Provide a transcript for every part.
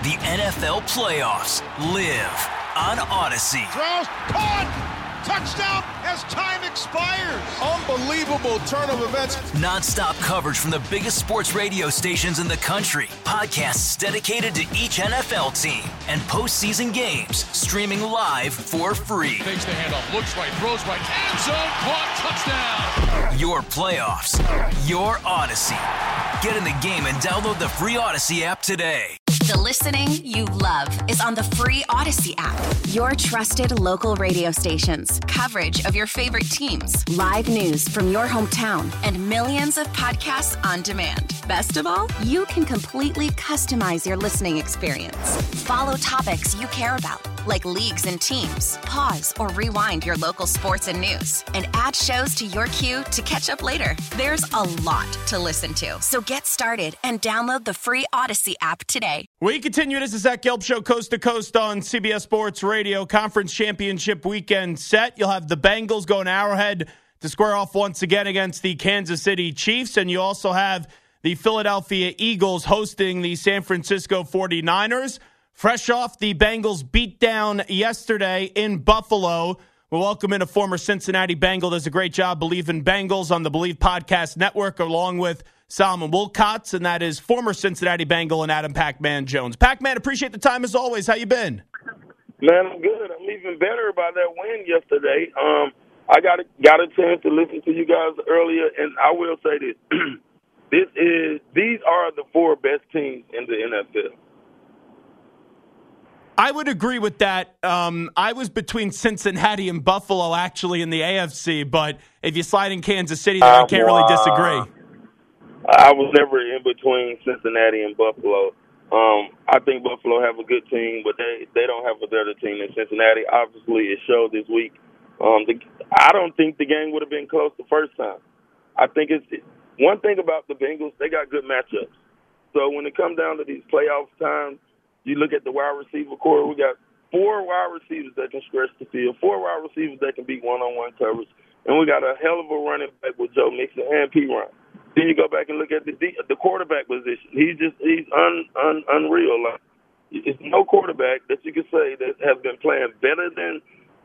The NFL playoffs live on Odyssey. Throws, caught, touchdown as time expires. Unbelievable turn of events. Non-stop coverage from the biggest sports radio stations in the country. Podcasts dedicated to each NFL team and postseason games streaming live for free. Takes the handoff, looks right, throws right, end zone, caught, touchdown. Your playoffs, your Odyssey. Get in the game and download the free Odyssey app today. The listening you love is on the free Odyssey app. Your trusted local radio stations, coverage of your favorite teams, live news from your hometown, and millions of podcasts on demand. Best of all, you can completely customize your listening experience. Follow topics you care about, like leagues and teams. Pause or rewind your local sports and news, and add shows to your queue to catch up later. There's a lot to listen to, so get started and download the free Odyssey app today. We continue. This is Zach Gelb Show, coast to coast on CBS Sports Radio. Conference championship weekend set. You'll have the Bengals going Arrowhead to square off once again against the Kansas City Chiefs, and you also have the Philadelphia Eagles hosting the San Francisco 49ers. Fresh off the Bengals beatdown yesterday in Buffalo, we'll welcome in a former Cincinnati Bengal. Does a great job believing Bengals on the Believe Podcast Network, along with Solomon Wilcots, and that is former Cincinnati Bengal and Adam Pac-Man Jones. Pac-Man, appreciate the time as always. How you been? Man, I'm good. I'm even better about that win yesterday. I got a chance to listen to you guys earlier, and I will say this: these are the four best teams in the NFL. I would agree with that. I was between Cincinnati and Buffalo, actually, in the AFC, but if you slide in Kansas City, then I can't really disagree. I was never in between Cincinnati and Buffalo. I think Buffalo have a good team, but they don't have a better team than Cincinnati. Obviously, it showed this week. I don't think the game would have been close the first time. I think it's one thing about the Bengals, they got good matchups. So when it comes down to these playoff times, you look at the wide receiver core, we got four wide receivers that can stretch the field, four wide receivers that can beat one-on-one coverage, and we got a hell of a running back with Joe Mixon and P. Ryan. Then you go back and look at the quarterback position. He's unreal. Like, it's no quarterback that you can say that has been playing better than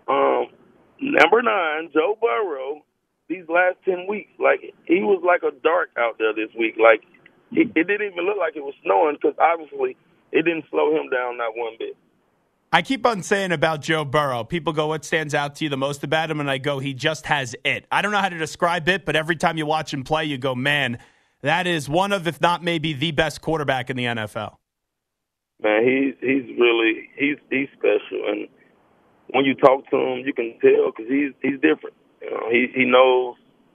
number 9, Joe Burrow, these last 10 weeks. Like, he was like a dart out there this week. Like, it didn't even look like it was snowing because obviously it didn't slow him down not one bit. I keep on saying about Joe Burrow, people go, what stands out to you the most about him? And I go, he just has it. I don't know how to describe it, but every time you watch him play, you go, man, that is one of, if not maybe the best quarterback in the NFL. Man, he's special. And when you talk to him, you can tell because he's different. You know, he knows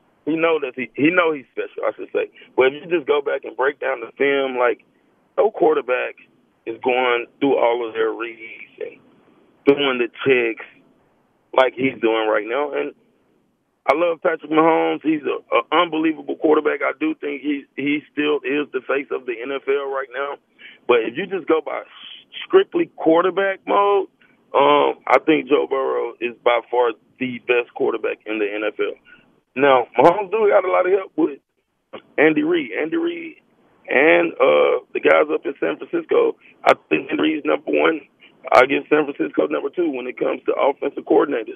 he's special, I should say. But if you just go back and break down the film, like, no quarterback is going through all of their reads and doing the checks like he's doing right now. And I love Patrick Mahomes. He's an unbelievable quarterback. I do think he still is the face of the NFL right now. But if you just go by strictly quarterback mode, I think Joe Burrow is by far the best quarterback in the NFL. Now, Mahomes do got a lot of help with Andy Reid. Andy Reid and the guys up in San Francisco, I think Andy Reid's number 1. I give San Francisco number 2 when it comes to offensive coordinators.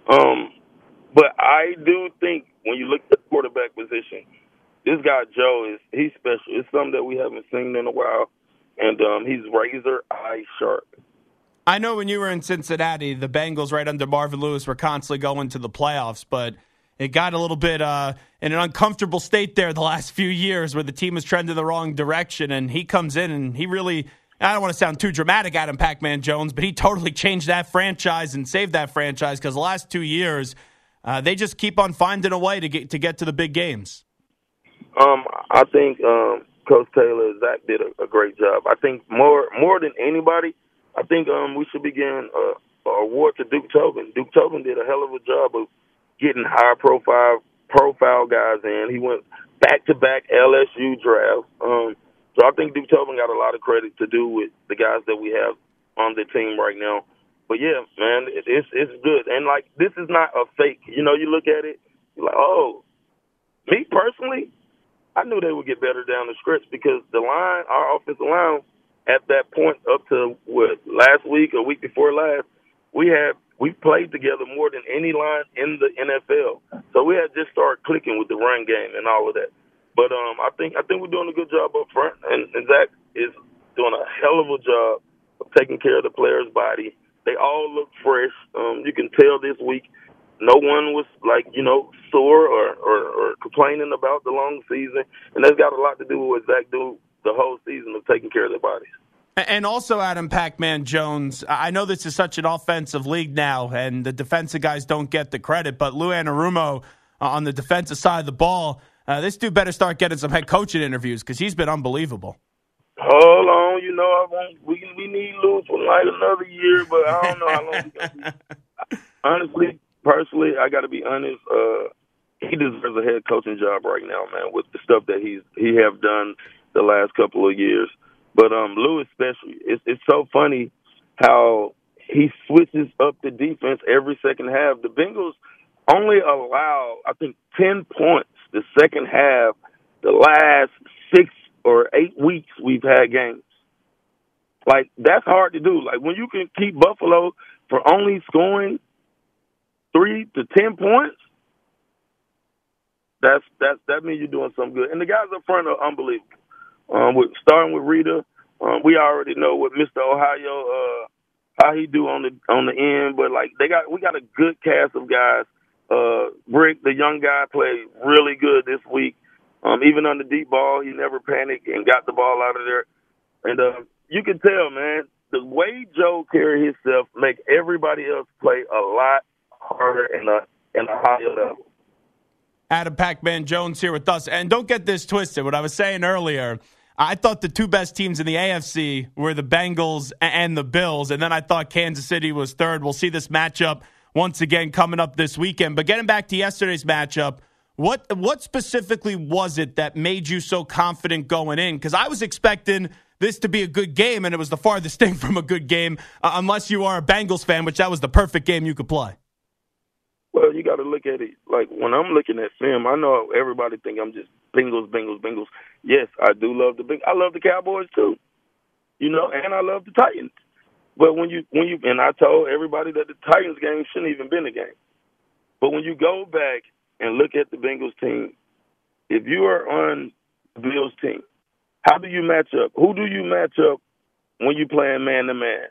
But I do think when you look at the quarterback position, this guy Joe he's special. It's something that we haven't seen in a while, and he's razor eye sharp. I know when you were in Cincinnati, the Bengals right under Marvin Lewis were constantly going to the playoffs, but it got a little bit in an uncomfortable state there the last few years where the team was trending the wrong direction, and he comes in and he really, I don't want to sound too dramatic, Adam Pac-Man Jones, but he totally changed that franchise and saved that franchise because the last 2 years, they just keep on finding a way to get to the big games. I think Coach Taylor, Zach did a great job. I think more than anybody, I think we should begin an award to Duke Tobin. Duke Tobin did a hell of a job of getting high profile guys in. He went back-to-back LSU drafts. So I think Duke Tobin got a lot of credit to do with the guys that we have on the team right now. But, yeah, man, it's good. And, like, this is not a fake. You know, you look at it, you're like, oh, me personally, I knew they would get better down the stretch because the line, our offensive line, at that point up to last week or week before last, we played together more than any line in the NFL. So we had just started clicking with the run game and all of that. But I think we're doing a good job up front, and Zach is doing a hell of a job of taking care of the player's body. They all look fresh. You can tell this week no one was sore or complaining about the long season, and that's got a lot to do with what Zach do the whole season of taking care of their bodies. And also, Adam Pac-Man Jones, I know this is such an offensive league now, and the defensive guys don't get the credit, but Lou Anarumo on the defensive side of the ball, this dude better start getting some head coaching interviews because he's been unbelievable. Hold on, we need Lou for like another year, but I don't know how long he's going to be. Honestly, personally, I got to be honest, he deserves a head coaching job right now, man, with the stuff that he have done the last couple of years. But Lou especially, it's so funny how he switches up the defense every second half. The Bengals only allow, I think, 10 points the second half the last 6 or 8 weeks we've had games. Like, that's hard to do. Like, when you can keep Buffalo for only scoring 3 to 10 points, that means you're doing something good. And the guys up front are unbelievable. Starting with Rita, we already know what Mr. Ohio how he do on the end, but like we got a good cast of guys. Brick, the young guy, played really good this week. Even on the deep ball, he never panicked and got the ball out of there. And you can tell, man, the way Joe carry himself make everybody else play a lot harder and a higher level. Adam Pac-Man Jones here with us. And don't get this twisted. What I was saying earlier, I thought the two best teams in the AFC were the Bengals and the Bills, and then I thought Kansas City was third. We'll see this matchup once again coming up this weekend. But getting back to yesterday's matchup, what specifically was it that made you so confident going in? Because I was expecting this to be a good game, and it was the farthest thing from a good game, unless you are a Bengals fan, which that was the perfect game you could play. Well, you got to look at it. Like, when I'm looking at film, I know everybody think I'm just Bengals. Yes, I do love the Bengals. I love the Cowboys, too. And I love the Titans. But when you and I told everybody that the Titans game shouldn't even been a game. But when you go back and look at the Bengals team, if you are on the Bills team, how do you match up? Who do you match up when you playing man-to-man?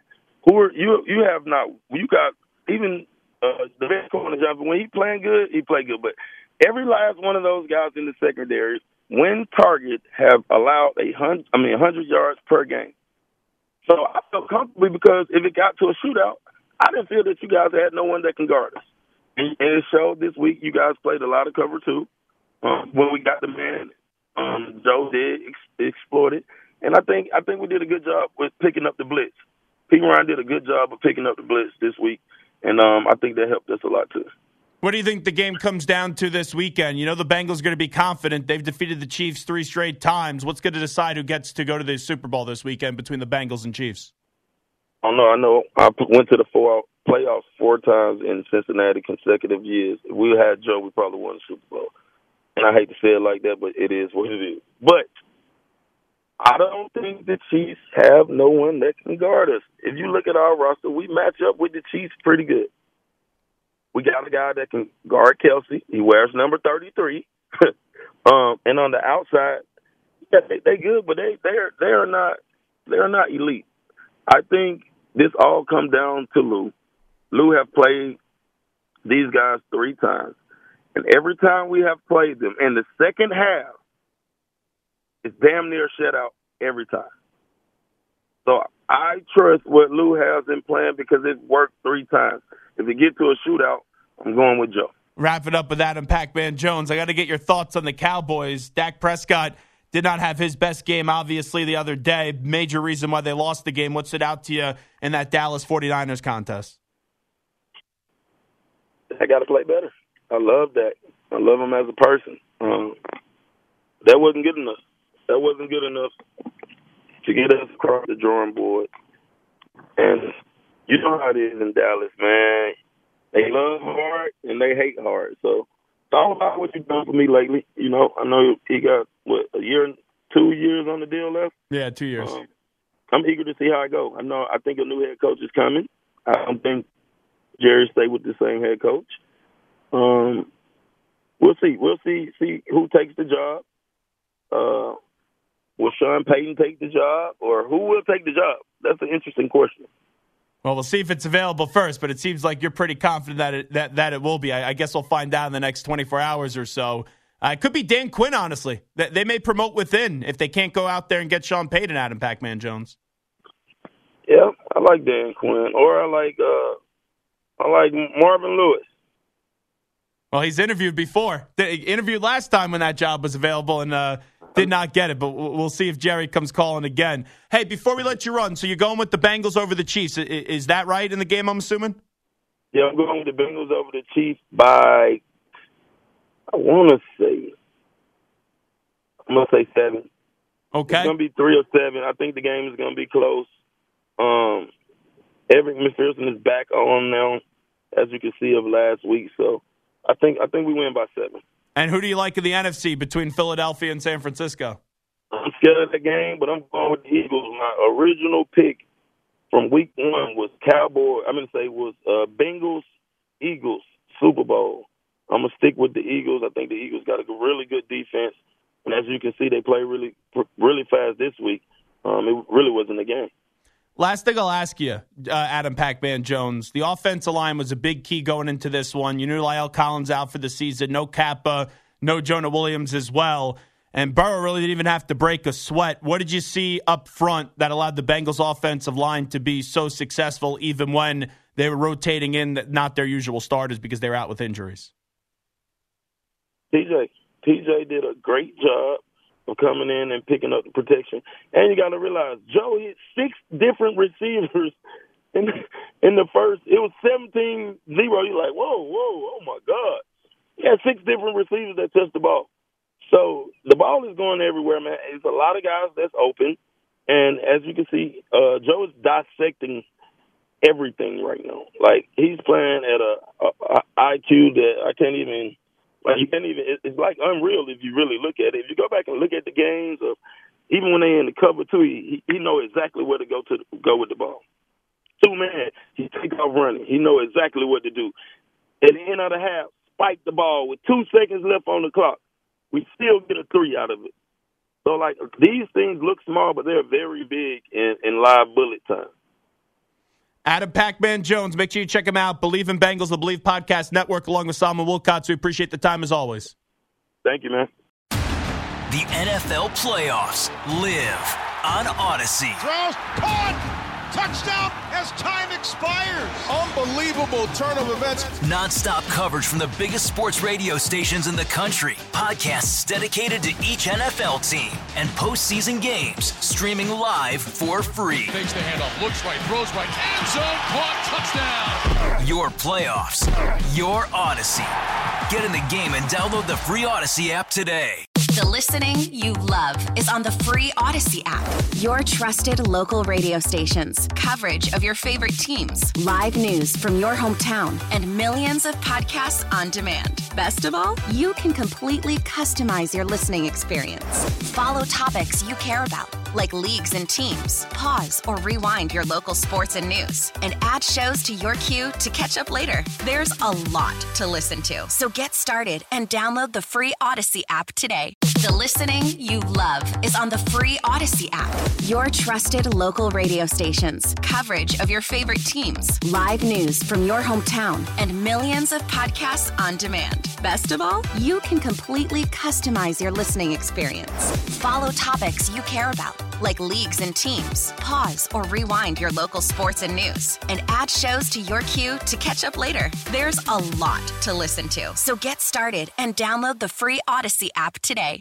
You got even the best corner job. When he playing good, he play good. But every last one of those guys in the secondary, when target, have allowed 100 yards per game. So I felt comfortable because if it got to a shootout, I didn't feel that you guys had no one that can guard us. And it showed this week you guys played a lot of cover two. When we got the man, Joe did exploit it. And I think we did a good job with picking up the blitz. Pete Ryan did a good job of picking up the blitz this week. And I think that helped us a lot, too. What do you think the game comes down to this weekend? The Bengals are going to be confident. They've defeated the Chiefs 3 straight times. What's going to decide who gets to go to the Super Bowl this weekend between the Bengals and Chiefs? I know. I went to the playoffs 4 times in Cincinnati consecutive years. If we had Joe, we probably won the Super Bowl. And I hate to say it like that, but it is what it is. But I don't think the Chiefs have no one that can guard us. If you look at our roster, we match up with the Chiefs pretty good. We got a guy that can guard Kelsey. He wears number 33. And on the outside, yeah, they good, but they are not elite. I think this all comes down to Lou. Lou have played these guys 3 times. And every time we have played them, in the second half, it's damn near a shutout every time. So I trust what Lou has in plan because it worked 3 times. If it get to a shootout, I'm going with Joe. Wrap it up with Adam Pac-Man Jones. I got to get your thoughts on the Cowboys. Dak Prescott did not have his best game, obviously, the other day. Major reason why they lost the game. What stood out to you in that Dallas 49ers contest? I got to play better. I love Dak. I love him as a person. That wasn't good enough. That wasn't good enough to get us across the drawing board. And you know how it is in Dallas, man. They love hard and they hate hard. So it's all about what you've done for me lately. I know he got, 2 years on the deal left? Yeah, 2 years. I'm eager to see how it goes. I think a new head coach is coming. I don't think Jerry stay with the same head coach. We'll see. We'll see who takes the job. Will Sean Payton take the job, or who will take the job? That's an interesting question. Well, we'll see if it's available first, but it seems like you're pretty confident that it will be. I guess we'll find out in the next 24 hours or so. It could be Dan Quinn, honestly. They may promote within if they can't go out there and get Sean Payton out of Pac-Man Jones. Yeah, I like Dan Quinn, or I like Marvin Lewis. Well, he's interviewed before. He interviewed last time when that job was available and did not get it. But we'll see if Jerry comes calling again. Hey, before we let you run, so you're going with the Bengals over the Chiefs. Is that right in the game, I'm assuming? Yeah, I'm going with the Bengals over the Chiefs by, I'm going to say 7. Okay. It's going to be 3 or 7. I think the game is going to be close. Eric McPherson is back on now, as you can see, of last week. So I think we win by 7. And who do you like in the NFC between Philadelphia and San Francisco? I'm scared of the game, but I'm going with the Eagles. My original pick from week 1 was Bengals, Eagles, Super Bowl. I'm going to stick with the Eagles. I think the Eagles got a really good defense. And as you can see, they play really, really fast this week. It really wasn't a game. Last thing I'll ask you, Adam Pac-Man Jones. The offensive line was a big key going into this one. You knew La'el Collins out for the season. No Kappa, no Jonah Williams as well. And Burrow really didn't even have to break a sweat. What did you see up front that allowed the Bengals offensive line to be so successful even when they were rotating in not their usual starters because they were out with injuries? TJ did a great job of coming in and picking up the protection. And you got to realize, Joe hit 6 different receivers in the first. It was 17-0. You're like, whoa, oh, my God. He had 6 different receivers that touched the ball. So the ball is going everywhere, man. It's a lot of guys that's open. And as you can see, Joe is dissecting everything right now. Like, he's playing at a IQ that I can't even – it's like unreal if you really look at it. If you go back and look at the games of even when they're in the cover two, he knows exactly where to go with the ball. 2-man, he take off running. He knows exactly what to do. At the end of the half, spike the ball with 2 seconds left on the clock. We still get a 3 out of it. So, like, these things look small, but they're very big in live bullet time. Adam Pac-Man Jones, make sure you check him out. Believe in Bengals, the Believe Podcast Network, along with Salman Wilcots. We appreciate the time as always. Thank you, man. The NFL playoffs live on Odyssey. Throws, caught, touchdown as time expires. Unbelievable turn of events. Non-stop coverage from the biggest sports radio stations in the country. Podcasts dedicated to each NFL team and postseason games streaming live for free. Takes the handoff, looks right, throws right, end zone, caught, touchdown. Your playoffs, your Odyssey. Get in the game and download the free Odyssey app today. The listening you love is on the free Odyssey app. Your trusted local radio stations, coverage of your favorite teams, live news from your hometown, and millions of podcasts on demand. Best of all, you can completely customize your listening experience. Follow topics you care about, like leagues and teams. Pause or rewind your local sports and news, and add shows to your queue to catch up later. There's a lot to listen to, so get started and download the free Odyssey app today. The listening you love is on the free Odyssey app. Your trusted local radio stations, coverage of your favorite teams, live news from your hometown, and millions of podcasts on demand. Best of all, you can completely customize your listening experience. Follow topics you care about, like leagues and teams. Pause or rewind your local sports and news, and add shows to your queue to catch up later. There's a lot to listen to, so get started and download the free Odyssey app today.